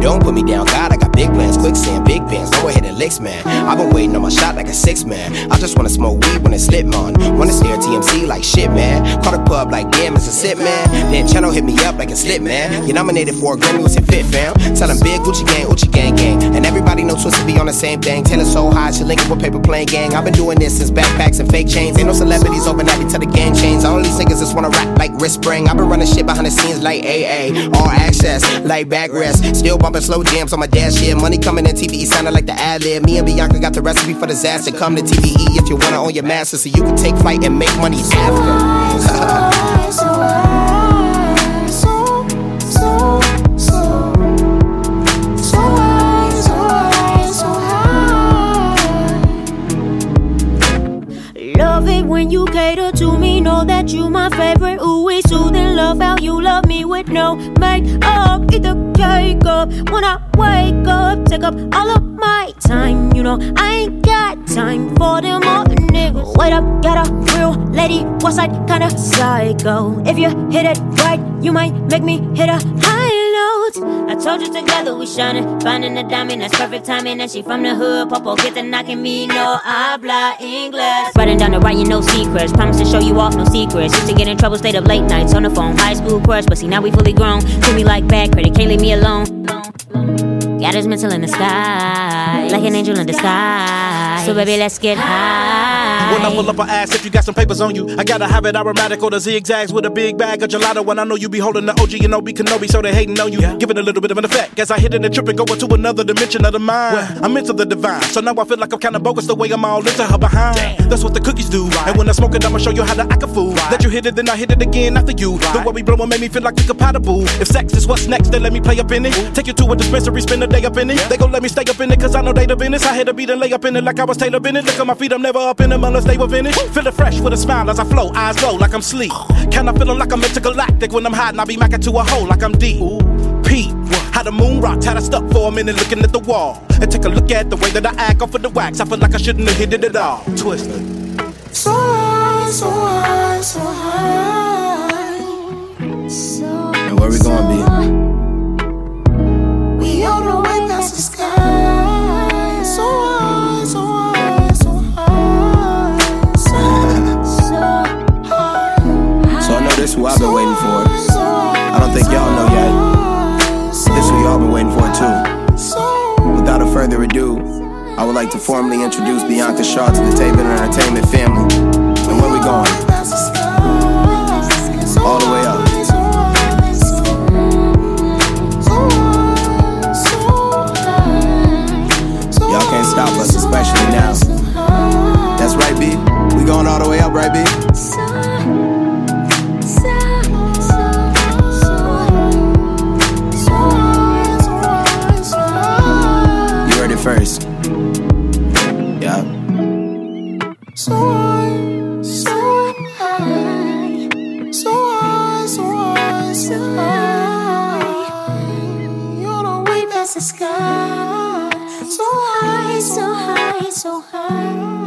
Don't put me down, God, I got big plans, quicksand, big pants, go ahead and licks, man. I've been waiting on my shot like a 6-man. I just wanna smoke weed when it's lit, man. Wanna stare at TMC like shit, man. Call the pub like damn, it's a sip, man. Then channel hit me up like a slip, man. You nominated for a Grammy, what's it fit, fam? Tell them big Gucci gang, gang. And everybody know Twisted be on the same thing. Taylor so high, she linking with paper plane gang. I've been doing this since backpacks and fake chains. Ain't no celebrities overnight till the game change. All these niggas just wanna rap like wrist spring. I've been running shit behind the scenes like AA. All access, like backrest. Still bumping slow jams on my dash, yeah. Money coming in TVE, sounding like the ad-lib. Me and Bianca got the recipe for disaster. Come to TVE if you wanna own your master, so you can take flight and make money after. Love it when you cater to me, know that you my favorite. Ooh, we soothing, love how you love me with no makeup. Eat the cake up when I wake up, take up all of my time. You know I ain't got time for them other niggas. Wait up, got a real lady, what's that kinda psycho? If you hit it right, you might make me hit a high note. I told you together we shining, finding a diamond, that's perfect timing. And she from the hood, Popo get the knocking me, no habla English. Writing down the writing, no secrets, promise to show you off, no secrets. Used to get in trouble, stayed up late nights on the phone, high school crush, but see now we fully grown. Treat me like bad credit, can't leave me alone. Got his mental in the sky, like an angel in disguise. So baby, let's get high. When I pull up an ass, if you got some papers on you, I gotta have it aromatic or the zigzags with a big bag of gelato. When I know you be holding the OG and Obi Kenobi, so they hating on you. Give it a little bit of an effect as I hit in the trip and go into another dimension of the mind. I'm into the divine, so now I feel like I'm kinda bogus the way I'm all into her behind. That's what the cookies do. And when I smoke it, I'ma show you how to act a fool. Let you hit it, then I hit it again after you. The way we blow it made me feel like we compatible. If sex is what's next, then let me play up in it. Take you to a dispensary, spend a day up in it. They gon' let me stay up in it, cause I know they the business. I hit a beat and lay up in it like I was Taylor Bennett. Look at my feet, I'm never up in them unless they were finished. Feel it fresh with a smile as I flow, eyes low like I'm sleep. Can I feel like I'm intergalactic when I'm hiding? I be macking to a hole like I'm deep. Pete, how the moon rocked, had I stuck for a minute looking at the wall. And take a look at the way that I act off of the wax. I feel like I shouldn't have hit it at all. Twisted. So high, so high, so high. And where we going, B? We on the way past the sky. So high, so high, so high. So I know this who I've been waiting for. I don't think y'all know yet. This who y'all been waiting for too. Without a further ado, I would like to formally introduce Bianca Shaw to the Taven Entertainment family. And where we going? All the way up. Y'all can't stop us, especially now. That's right, B. We going all the way up, right, B? You heard it first. Yeah. So high, so high, so high, so high, so high. You're the way past the sky. So high, so high, so high.